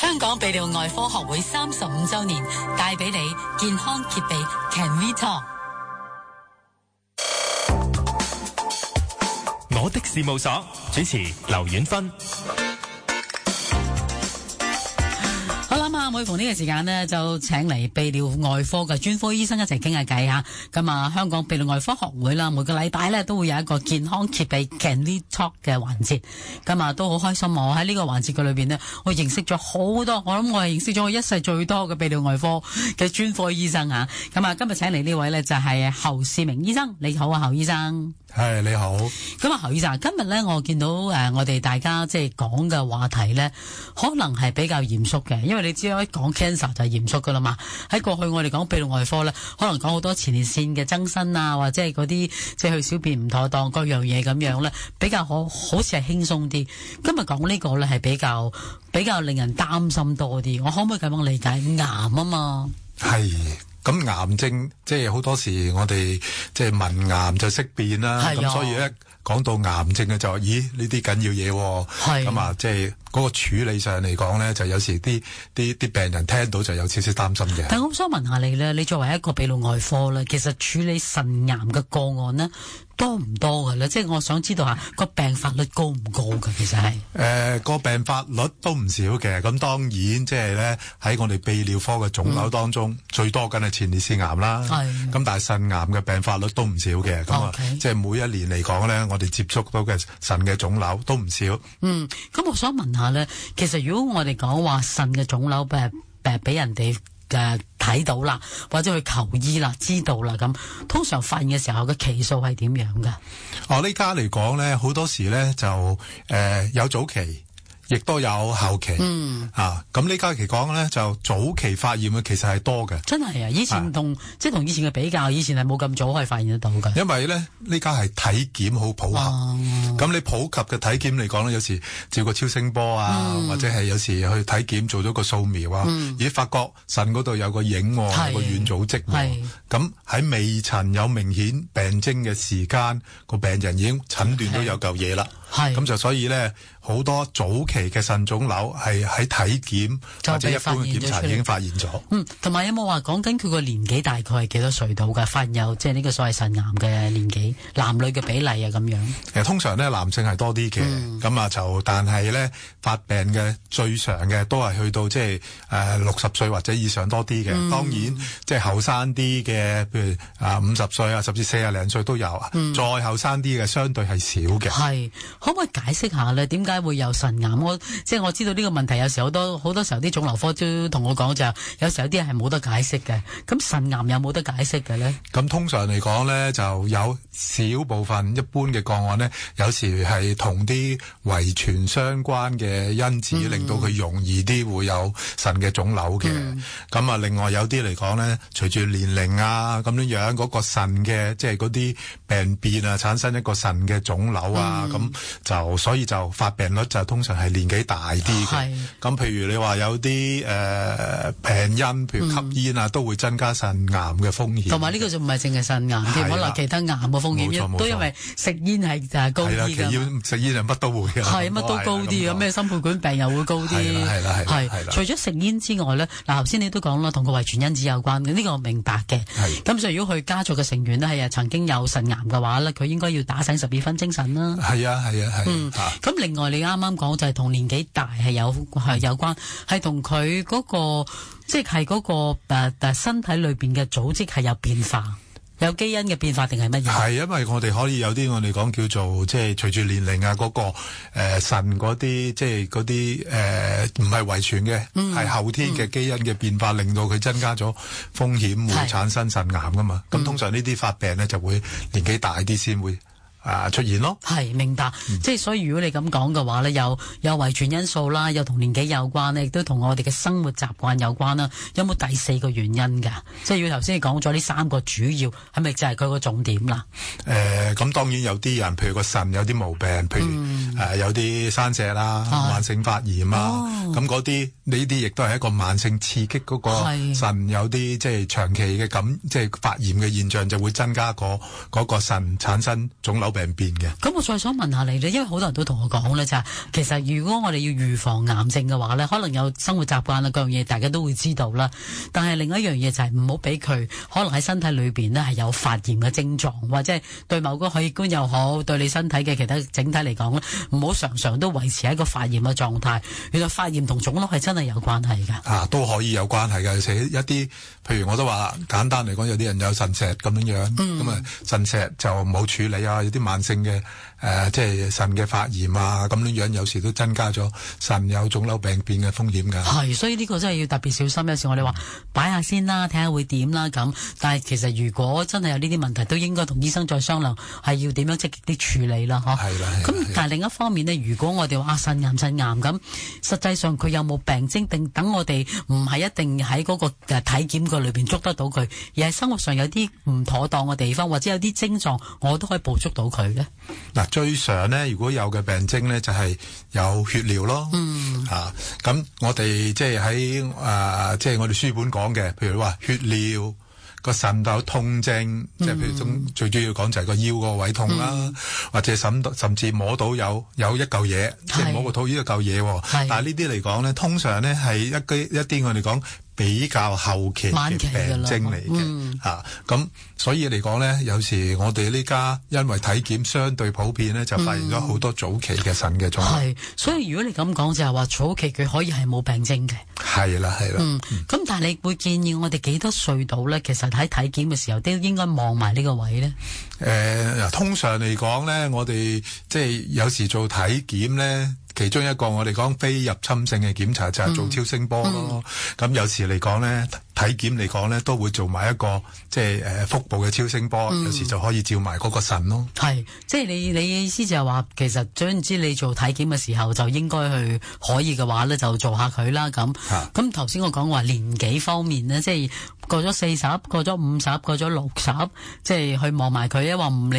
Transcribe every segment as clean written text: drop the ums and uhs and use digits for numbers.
香港泌尿外科學會35周年，帶俾你健康揭秘 Can-We-Talk。 我的事務所主持劉婉芬。 每逢呢個時間呢，就請嚟泌尿外科嘅專科醫生一齊傾下偈吓。咁啊，香港泌尿外科學會啦，每個禮拜呢都會有一個健康揭秘 Can-We-Talk 嘅環節。咁啊，都好開心。我喺呢個環節嘅裏邊呢，我認識咗好多，我諗我係認識咗我一世最多嘅泌尿外科嘅專科醫生吓。咁啊，今日請嚟呢位呢，就係侯仕明醫生。你好啊，侯醫生。 係，你好。 咁啊，侯醫生，今日呢，我見到我哋大家即係講嘅話題呢，可能係比較嚴肅嘅，因為你知道一講 cancer 就係嚴肅噶啦嘛。喺過去我哋講泌尿外科呢，可能講好多前列腺嘅增生啊，或者係嗰啲即係去小便唔妥當各樣嘢咁樣呢，比較好似係輕鬆啲。今日講呢個呢，係比較令人擔心多啲。我可唔可以咁樣理解？癌啊嘛。 係。咁癌症即係好多時我哋即係聞癌就識變啦，咁所以咧講到癌症嘅就咦呢啲緊要嘢喎，咁啊即係嗰個處理上嚟講咧，就有時啲病人聽到就有少少擔心嘅。 但係我想問下你咧，你作為一個泌尿外科咧，其實處理腎癌嘅個案呢，多唔多㗎咧？即係我想知道下個病發率高唔高㗎？其實係個病發率都唔少嘅。咁當然即係咧喺我哋泌尿科嘅腫瘤當中，最多緊係前列腺癌啦。咁但係腎癌嘅病發率都唔少嘅。咁啊，即係每一年嚟講咧，我哋接觸到嘅腎嘅腫瘤都唔少。 咁我想問下咧，其實如果我哋講話腎嘅腫瘤俾人哋睇到啦，或者去求醫啦，知道啦，咁通常發現嘅時候嘅期數係點樣噶？ 呢家嚟講咧，好多時咧就有早期，亦都有後期。咁呢家嚟講咧，就早期發現嘅其實係多嘅。真係啊！以前同以前嘅比較，以前係冇咁早可以發現得到嘅。因為咧呢家係體檢好普及。咁你普及嘅體檢嚟講咧，有時照個超聲波啊，或者係有時去體檢做咗個掃描啊，咦發覺腎嗰度有個影，有個軟組織。咁喺未曾有明顯病徵嘅時間，個病人已經診斷到有嚿嘢啦。咁就所以咧，好多早期嘅腎腫瘤係喺體檢或者一般嘅檢查已經發現咗。 同埋有冇話講緊佢個年紀大概係幾多歲到㗎？發現有即係呢個所謂腎癌嘅年紀，男女嘅比例啊咁樣。 通常咧男性係多啲嘅，咁啊但係咧發病嘅最常嘅都係去到即係60歲或者以上多啲嘅。當然即係後生啲嘅，譬如50歲啊，甚至40零歲都有。再後生啲嘅相對係少嘅。係。 可唔可以解釋下咧？點解會有腎癌？我知道呢個問題，有時好多時候啲腫瘤科都同我講就，有時候有啲係冇得解釋嘅。咁腎癌有冇得解釋嘅咧？ 咁通常嚟講咧，就有少部分一般嘅個案咧，有時係同啲遺傳相關嘅因子，令到佢容易啲會有腎嘅腫瘤嘅。咁啊，另外有啲嚟講咧，隨住年齡啊咁樣嗰個腎嘅即係嗰啲病變啊，產生一個腎嘅腫瘤啊。咁就所以就發病率就通常係年紀大啲嘅。咁譬如你話有啲病因，譬如吸煙啊，都會增加腎癌嘅風險。同埋呢個就唔係淨係腎癌添，可能其他癌嘅風險都因為食煙係高啲㗎。食煙就乜都會嘅。係乜都高啲，有咩心血管病又會高啲。係除咗食煙之外咧，嗱頭先你都講啦，同個遺傳因子有關嘅，呢個我明白嘅。咁所以如果佢家族嘅成員咧係曾經有腎癌嘅話咧，佢應該要打醒12分精神啦。係啊。咁另外你啱啱講就係同年紀大係有關，係同佢嗰個即係嗰個身體裏邊嘅組織係有變化，有基因嘅變化定係乜嘢？係因為我哋可以有啲我哋講叫做即係隨住年齡啊嗰個腎嗰啲即係嗰啲唔係遺傳嘅，係後天嘅基因嘅變化，令到佢增加咗風險會產生腎癌噶嘛。咁通常呢啲發病咧就會年紀大啲先會出現咯。係明白。即係所以如果你咁講嘅話咧，有遺傳因素啦，又同年紀有關咧，亦都同我哋嘅生活習慣有關啦。有冇第4個原因㗎？即係要頭先你講咗呢3個主要，係咪就係佢個重點啦？咁當然有啲人，譬如個腎有啲毛病，譬如有啲生痔啦、慢性發炎啊，咁嗰啲呢啲亦都係一個慢性刺激嗰個腎有啲即係長期嘅即係發炎嘅現象，就會增加嗰個腎產生腫瘤病變嘅。 咁我再想問下你咧，因為好多人都同我講咧，就係其實如果我哋要預防癌症嘅話咧，可能有生活習慣啦，各樣嘢大家都會知道啦。但係另一樣嘢就係唔好俾佢可能喺身體裏邊咧係有發炎嘅症狀，或者係對某個器官又好，對你身體嘅其他整體嚟講咧，唔好常常都維持喺一個發炎嘅狀態。原來發炎同腫瘤係真係有關係㗎。 都可以有關係嘅。寫一啲，譬如我都話簡單嚟講，有啲人有腎石咁樣，咁啊腎石就冇處理啊，有啲慢性嘅即係腎嘅發炎啊，咁樣有時都增加咗腎有腫瘤病變嘅風險㗎。 係，所以呢個真係要特別小心。有時我哋話擺下先啦，睇下會點啦咁。但係其實如果真係有呢啲問題，都應該同醫生再商量，係要點樣積極啲處理啦，嗬。係啦。咁但係另一方面呢，如果我哋話腎癌咁，實際上佢有冇病徵？定等我哋唔係一定喺嗰個體檢個裏邊捉得到佢，而係生活上有啲唔妥當嘅地方，或者有啲症狀，我都可以捕捉到佢咧。 嗱，最常呢，如果有嘅病徵呢，就係有血尿咯。咁我哋即係喺即係我哋書本講嘅，譬如話血尿。個腎有痛症，即係譬如最主要講就係個腰個位痛啦，或者甚至摸到有一嚿嘢，即係摸個肚呢一嚿嘢。但係呢啲嚟講咧，通常咧係一啲我哋講比較後期嘅病徵嚟嘅。咁所以嚟講咧，有時我哋呢家因為體檢相對普遍咧，就發現咗好多早期嘅腎嘅腫瘤。 係，所以如果你咁講就係話早期佢可以係冇病徵嘅。 係啦。 咁但係你會建議我哋幾多歲到咧？其實喺體檢嘅時候都應該望埋呢個位咧。 通常嚟講咧，我哋即係有時做體檢咧。其中一個我哋講非入侵性嘅檢查就係做超聲波咯。咁有時嚟講咧，體檢嚟講咧都會做埋一個即係腹部嘅超聲波，有時就可以照埋嗰個腎咯。係， 即係你嘅意思就係話，其實總之你做體檢嘅時候就應該去可以嘅話咧，就做下佢啦。咁頭先我講話年紀方面咧，即係過咗40、過咗50、過咗60，即係去望埋佢啊！話唔理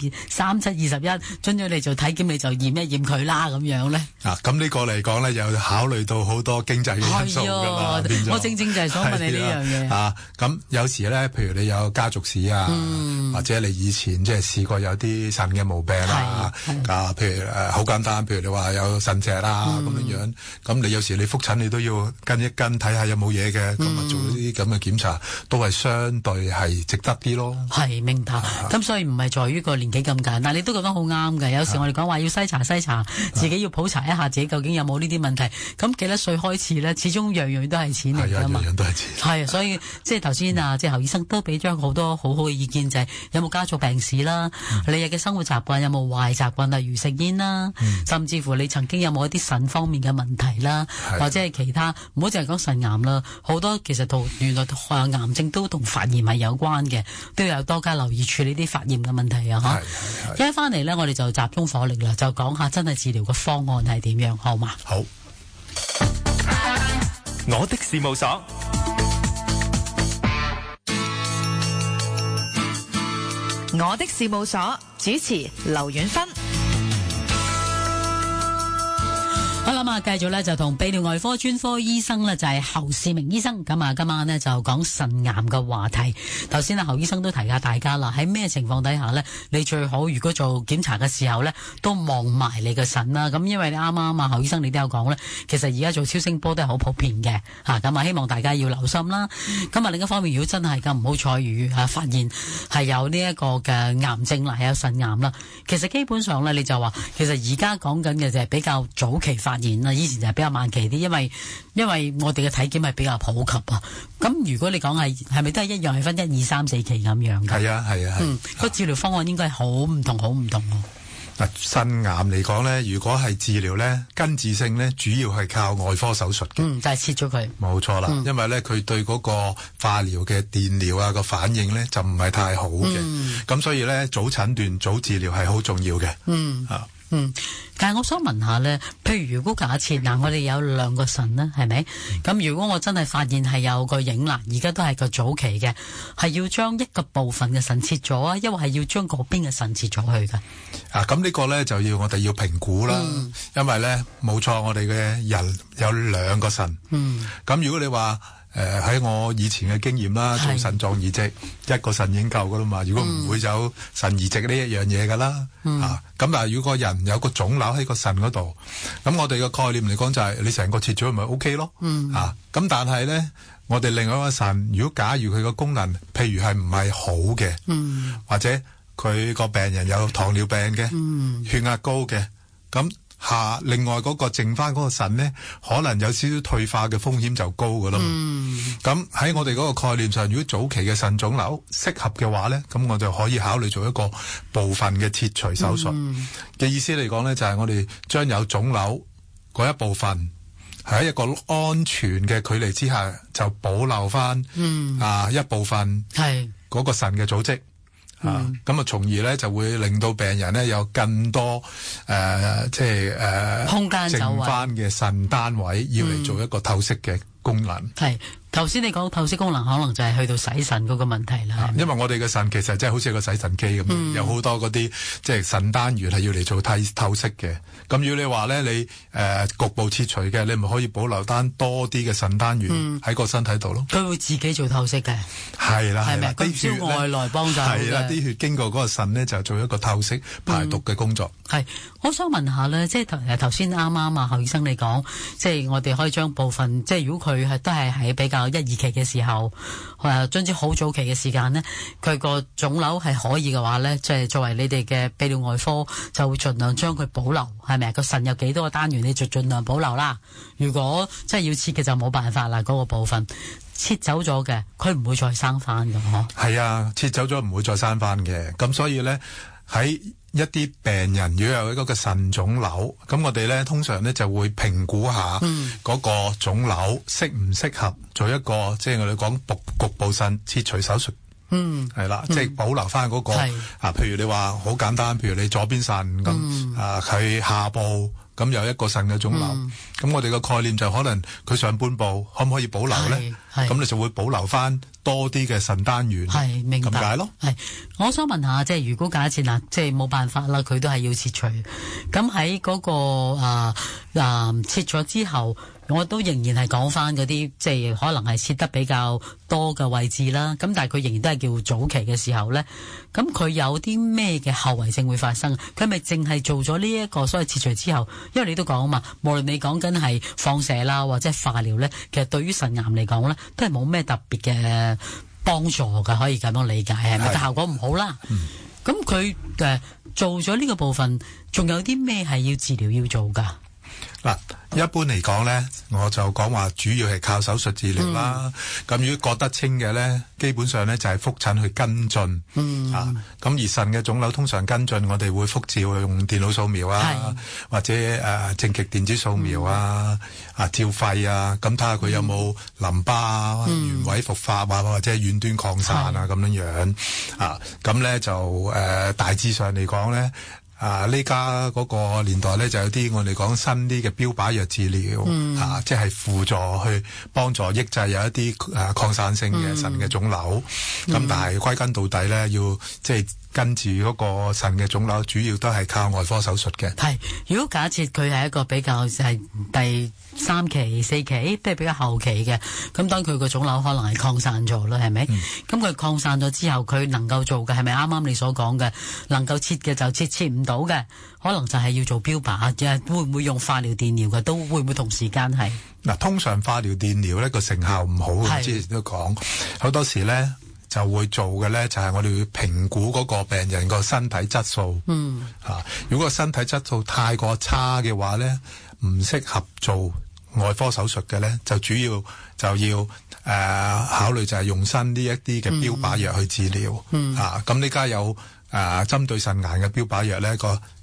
37、21，准咗你做體檢，你就驗一驗佢啦，咁樣咧。 咁呢個嚟講咧，又考慮到好多經濟嘅因素噶嘛。 我正就係想問你呢樣嘢。 咁有時咧，譬如你有家族史啊，或者你以前即係試過有啲腎嘅毛病啊，譬如好簡單，譬如你話有腎石啊咁樣，咁你有時你覆診你都要跟一跟睇下有冇嘢嘅，咁啊做呢啲咁嘅檢查都係相對係值得啲咯。 係，明白。咁所以唔係在於個年紀咁簡單，你都覺得好啱嘅。有時我哋講話要篩查，自己要普查一下自己究竟有冇呢啲問題。咁幾多歲開始咧？始終樣樣都係錢嚟㗎嘛。 樣樣都係錢。 係，所以即係頭先即係侯醫生都俾咗好多好好嘅意見，就係有冇家族病史啦，你嘅生活習慣有冇壞習慣，例如食煙啦，甚至乎你曾經有冇一啲腎方面嘅問題啦，或者係其他，唔好淨係講腎癌啦，好多其實原來癌症都同發炎係有關嘅，都有多加留意處理啲發炎嘅問題啊！嚇，一翻嚟呢，我哋就集中火力啦，就講下真係治療嘅方案係點樣，好嘛？ 好， 我的事務所。 我的事務所主持劉婉芬。 好啦，繼續咧就同泌尿外科專科醫生咧就係侯士明醫生。咁啊，今晚呢就講腎癌嘅話題。頭先侯醫生都提下大家啦，喺咩情況底下呢？你最好如果做檢查嘅時候呢，都望埋你嘅腎啦。咁因為你啱啱侯醫生你都有講呢，其實而家做超聲波都係好普遍嘅吓。咁啊，希望大家要留心啦。咁啊，另一方面，如果真係咁唔好彩遇發現係有呢一個嘅癌症啦，係有腎癌啦，其實基本上呢，你就話，其實而家講緊嘅就係比較早期發現啦，以前就係比較晚期啲，因為我哋嘅體檢係比較普及啊。咁如果你講係咪都係一樣係分1、2、3、4期咁樣嘅？ 係啊。 個治療方案應該係好唔同。 嗱，腎癌嚟講咧，如果係治療咧，根治性咧，主要係靠外科手術嘅。 就係切咗佢。冇錯啦，因為咧佢對嗰個化療嘅電療啊個反應咧就唔係太好嘅。咁所以咧早診斷早治療係好重要嘅。 但係我想問下咧，譬如如果假設嗱，我哋有兩個腎啦，係咪？咁如果我真係發現係有個影啦，而家都係個早期嘅，係要將一個部分嘅腎切咗啊，抑或係要將嗰邊嘅腎切咗去㗎？ 咁呢個咧就要我哋要評估啦，因為咧冇錯，我哋嘅人有兩個腎。咁如果你話喺我以前嘅經驗啦，做腎臟移植一個腎已經夠噶啦嘛，如果唔會有腎移植呢一樣嘢噶啦。咁但係如果個人有個腫瘤喺個腎嗰度，咁我哋嘅概念嚟講就係你成個切咗咪 OK 咯。咁但係咧，我哋另外一個腎，如果假如佢個功能譬如係唔係好嘅，或者佢個病人有糖尿病嘅，血壓高嘅，咁另外嗰個剩翻嗰個腎呢，可能有少少退化嘅風險就高噶啦嘛。咁喺我哋嗰個概念上，如果早期嘅腎腫瘤適合嘅話呢，咁我就可以考慮做一個部分嘅切除手術嘅意思嚟講呢，就係我哋將有腫瘤嗰一部分喺一個安全嘅距離之下，就保留翻一部分嗰個腎嘅組織。咁從而咧就會令到病人咧有更多空間剩翻嘅腎單位要嚟做一個透析嘅功能。 係頭先你講透析功能，可能就係去到洗腎嗰個問題啦。 因為我哋嘅腎其實即係好似一個洗腎機咁，有好多嗰啲即係腎單元係要嚟做透析嘅。咁如果你話咧你局部切除嘅，你咪可以保留單多啲嘅腎單元喺個身體度咯。 佢會自己做透析嘅， 係啦， 係咪？佢唔需要外來幫手嘅。 係啦，啲血經過嗰個腎咧就做一個透析排毒嘅工作。 係，我想問下咧，即係頭先啱啱啊侯醫生你講，即係我哋可以將部分，即係如果佢係都係喺比較1、2期嘅時候，總之好早期嘅時間呢，佢個腫瘤係可以嘅話呢，即係作為你哋嘅泌尿外科就會盡量將佢保留，係咪？個腎有幾多個單元，你就盡量保留啦。如果真係要切嘅就冇辦法啦，嗰個部分切走咗嘅，佢唔會再生翻嘅嗬。係啊，切走咗唔會再生翻嘅，咁所以呢，喺一啲病人如果有嗰個腎腫瘤，咁我哋咧通常咧就會評估下嗰個腫瘤適唔適合做一個即係我哋講局部腎切除手術。係啦，即係保留翻嗰個譬如你話好簡單，譬如你左邊腎咁佢下部咁有一個腎嘅腫瘤，咁我哋嘅概念就可能佢上半部可唔可以保留咧？咁你就會保留翻多啲嘅腎單元， 係明白咁解咯。係，我想問下，即係如果假設嗱，即係冇辦法啦，佢都係要切除，咁喺嗰個切咗之後，我都仍然係講翻嗰啲，即係可能係切得比較多嘅位置啦。咁但係佢仍然都係叫早期嘅時候咧，咁佢有啲咩嘅後遺症會發生？佢咪淨係做咗呢一個所謂切除之後，因為你都講啊嘛，無論你講緊係放射啦，或者係化療咧，其實對於腎癌嚟講咧，都係冇咩特別嘅幫助㗎，可以咁樣理解係咪？但效果唔好啦。咁佢做咗呢個部分，仲有啲咩係要治療要做㗎？ 嗱，一般嚟講咧，我就講話主要係靠手術治療啦。咁如果覺得清嘅咧，基本上咧就係覆診去跟進。咁而腎嘅腫瘤通常跟進，我哋會複照用電腦掃描啊，或者正極電子掃描照肺啊，咁睇下佢有冇淋巴啊、原位復發啊，或者遠端擴散啊咁樣樣。咁咧就大致上嚟講咧。呢家嗰個年代咧，就有啲我哋講新啲嘅標靶藥治療，即係輔助去幫助抑制有一啲擴散性嘅腎嘅腫瘤。咁但係歸根到底咧，要即係跟住嗰個腎嘅腫瘤，主要都係靠外科手術嘅。係，如果假設佢係一個比較係第3期、4期，即係比較後期嘅，咁當佢個腫瘤可能係擴散咗啦，係咪？咁佢擴散咗之後，佢能夠做嘅係咪啱啱你所講嘅？能夠切嘅就切唔到嘅，可能就係要做標靶，會唔會用化療電療嘅？都會唔會同時間係？嗱，通常化療電療咧個成效唔好，之前都講好多時咧就會做嘅咧就係我哋要評估嗰個病人個身體質素。如果個身體質素太過差嘅話咧，唔適合做外科手術嘅咧，就主要就要考慮就係用新呢一啲嘅標靶藥去治療。咁呢家有針對腎癌嘅標靶藥咧，個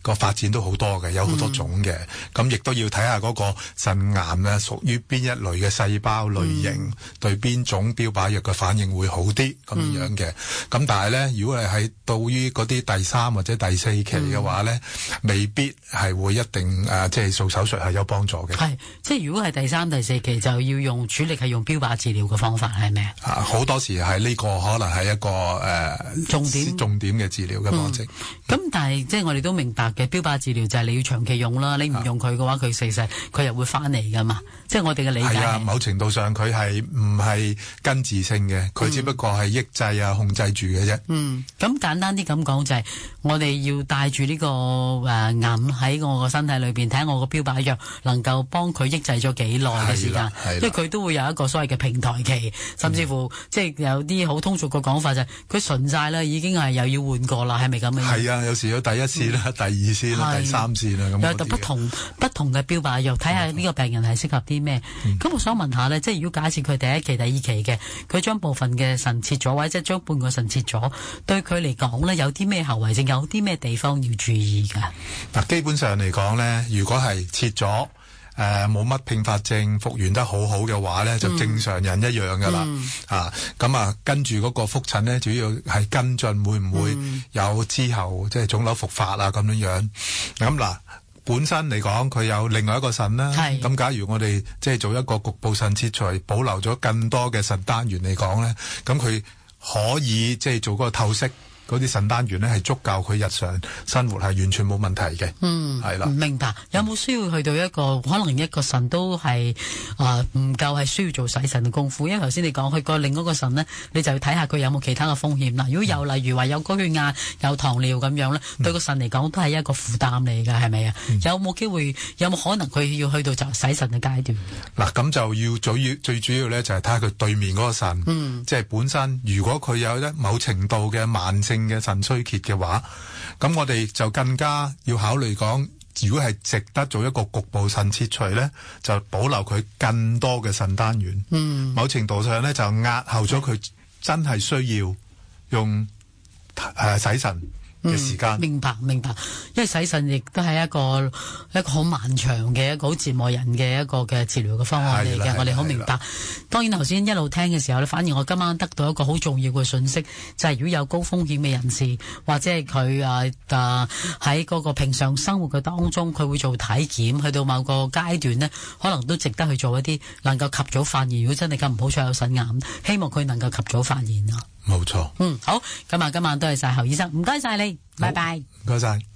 個發展都好多嘅，有好多種嘅。咁亦都要睇下嗰個腎癌咧屬於邊一類嘅細胞類型，對邊種標靶藥嘅反應會好啲咁樣嘅。咁但係咧，如果係到於嗰啲第3或者第4期嘅話咧，未必係會一定即係做手術係有幫助嘅。 係，即係如果係第3、第4期就要用主力係用標靶治療嘅方法係咪？ 好多時係呢個可能係一個重點嘅治療嘅方式。 咁但係即係我哋都明白嘅，標靶治療就係你要長期用啦，你唔用佢嘅話，佢死佢又會翻嚟噶嘛。即係我哋嘅理解係某程度上佢係唔係根治性嘅，佢只不過係抑制控制住嘅啫。 咁簡單啲咁講就係我哋要帶住呢個癌喺我個身體裏邊，睇下我個標靶藥能夠幫佢抑制咗幾耐嘅時間，即係佢都會有一個所謂嘅平台期，甚至乎即係有啲好通俗嘅講法就係佢純晒啦，已經係又要換過啦，係咪咁樣？ 係啊，有時有第1線啦、第2線啦、第3線啦咁。 有不同嘅標靶藥，睇下呢個病人係適合啲咩。咁我想問下呢，即係如果假設佢第1期、第2期嘅，佢將部分嘅腎切咗，或者將半個腎切咗，對佢嚟講呢，有啲咩後遺症，有啲咩地方要注意㗎？ 嗱，基本上嚟講呢，如果係切咗冇乜併發症，復原得好好嘅話呢，就正常人一樣噶啦。咁跟住嗰個復診呢，主要係跟進會唔會有之後即係腫瘤復發啊咁樣。咁嗱。本身嚟講，佢有另外一個腎啦。咁假如我哋即係做一個局部腎切除，保留咗更多嘅腎單元嚟講咧，咁佢可以即係做嗰個透析。嗰啲腎單元咧係足夠佢日常生活係完全冇問題嘅。係啦。明白。 有冇需要去到一個可能一個腎都係唔夠係需要做洗腎嘅功夫？因為頭先你講去過另一個腎呢，你就要睇下佢有冇其他嘅風險啦。如果有例如話有高血壓、有糖尿咁樣咧，對個腎嚟講都係一個負擔嚟㗎，係咪啊？有冇機會？有冇可能佢要去到就洗腎嘅階段？ 嗱，咁就要最主要咧就係睇下佢對面嗰個腎，即係本身如果佢有某程度嘅慢性嘅腎衰竭嘅話，咁我哋就更加要考慮講，如果係值得做一個局部腎切除咧，就保留佢更多嘅腎單元。某程度上咧就壓後咗佢真係需要用洗腎嘅時間。 明白，因為洗腎亦都係一個好漫長嘅一個好折磨人嘅一個嘅治療嘅方案嚟嘅，我哋好明白。當然頭先一路聽嘅時候咧，反而我今晚得到一個好重要嘅信息，就係如果有高風險嘅人士，或者係佢喺嗰個平常生活嘅當中，佢會做體檢，去到某個階段呢，可能都值得去做一啲能夠及早發現。如果真係咁唔好彩有腎癌，希望佢能夠及早發現啊。 冇錯。 好，今晚多謝晒侯醫生，唔該晒你，拜拜。 唔該晒。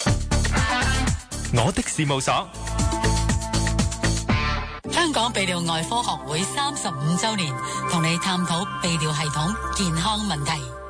我的事務所。 香港泌尿外科學會35週年，同你探討泌尿系統健康問題。